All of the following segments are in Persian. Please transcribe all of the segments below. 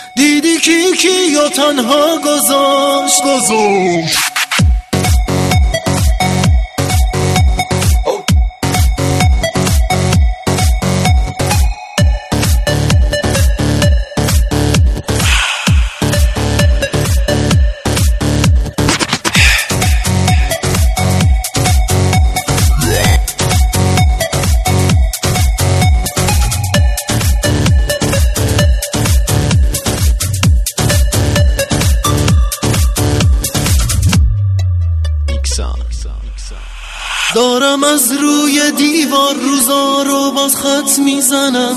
دیدی کی یا تنها گذاشت دارم از روی دیوار روزا رو باز خط میزنم،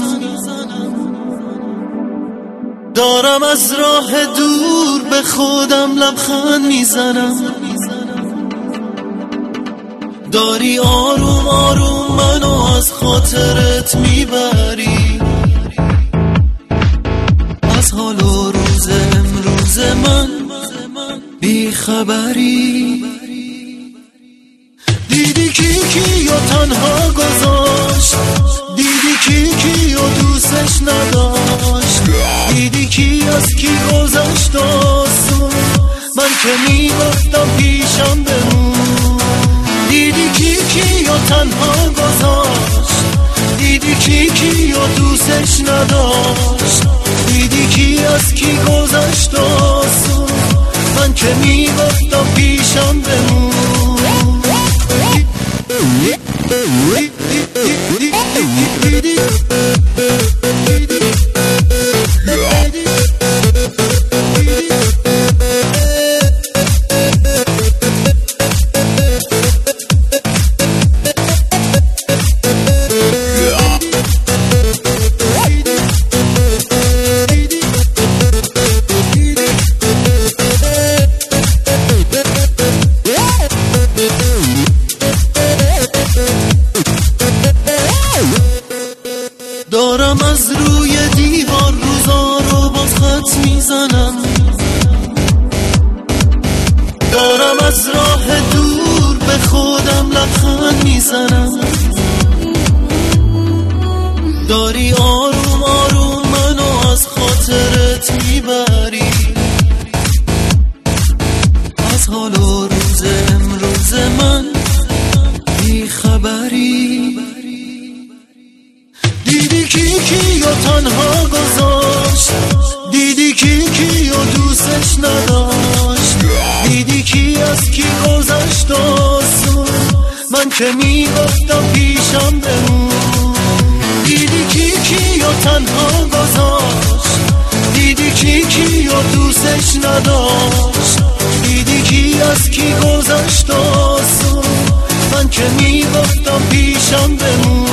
دارم از راه دور به خودم لبخند میزنم. داری آروم آروم منو از خاطرت میبری، از حال و روز امروز من بی خبری. دیدی کی یا تنها گذاشت، دیدی کی یا دوستش نداشت، دیدی کی از کی گذشت آسون، من که میگفتم پیشم بمون. دیدی کی یا تنها گذاشت، دیدی کی یا دوستش نداشت، دیدی کی از کی گذشت آسون، من که میگفتم پیشم بمون. دارم از روی دیوار روزا رو باز خط میزنم، دارم از راه دور به خودم لبخند میزنم. داری آروم آروم منو از خاطرت میبری، از حال و روز امروز من بی خبری. دیدی کی یا تنها گذاشت، دیدی کی یا دوستش نداشت، دیدی کی از کی گذشت آسون، من که میگفتم پیشم بمون. دیدی کی یا تنها گذاشت، دیدی کی یا دوستش نداشت، دیدی کی از کی گذشت آسون، من که میگفتم پیشم بمون.